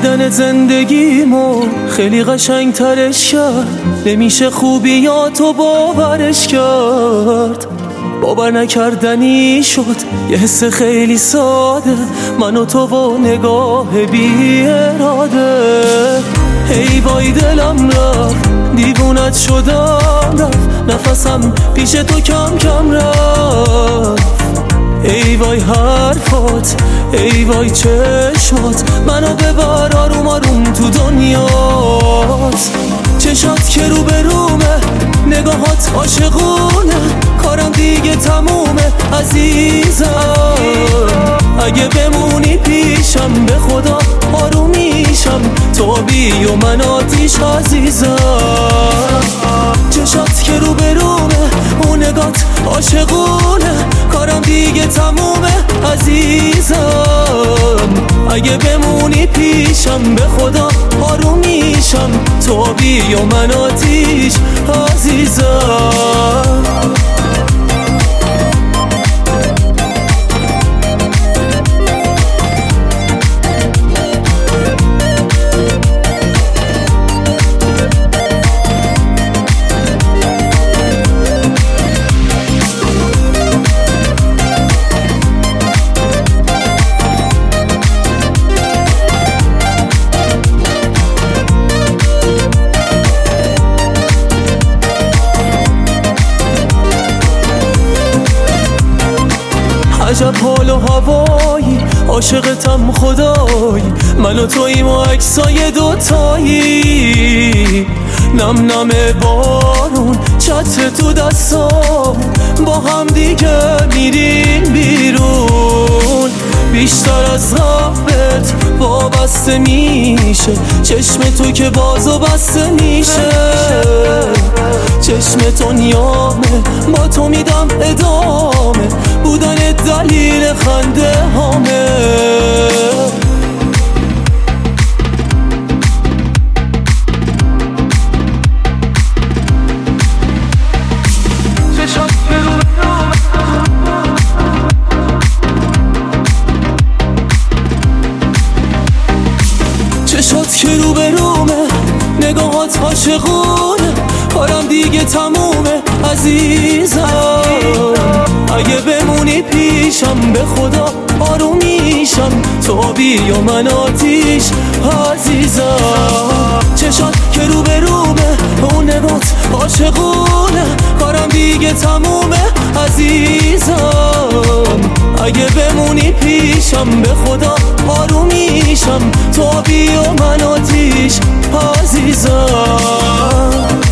دیدن زندگیمو خیلی قشنگ ترش کرد، نمیشه خوبیاتو باورش کرد. باور نکردنی شد یه حس خیلی ساده، من و تو و نگاه بی اراده. ای وای دلم رفت، دیوونت شدم رفت، نفسم پیش تو کم کم رفت. ای وای حرفات، ای وای چشمات، منو ببر آروم آروم تو دنیات. چشات که رو به رومه، نگاهات عاشقونه، کارم دیگه تمومه عزیزم. اگه بمونی پیشم به خدا آروم میشم، تو بی و من آتیش عزیزم. چشات که رو به رومه، اون نگات عاشقونه، کارم دیگه تمومه عزیزم. اگه بمونی پیشم به خدا آروم میشم، تو بی و من آتیش عزیزم. عجب حال و هوایی، عاشقتم خدایی، من و توییم و عکسای دوتایی. نم نم بارون چتر تو دستام، با هم دیگه میریم بیرون. بیشتر از قبلت وابسته میشه، چشم تو که باز و بسته میشه. چشم تو نیامه، با تو میدم ادامه، بودن دلیل خنده همه. چشات که رو به رومه، نگاهات عاشقونه، کارم دیگه تمومه عزیزم. اگه بمونی پیشم به خدا آروم میشم، تو بی و من آتیش عزیزم. چشات که رو به رومه، اون نگات عاشقونه، کارم دیگه تمومه عزیزم. اگه بمونی پیشم به خدا آروم میشم، تو بی و من آتیش عزیزم.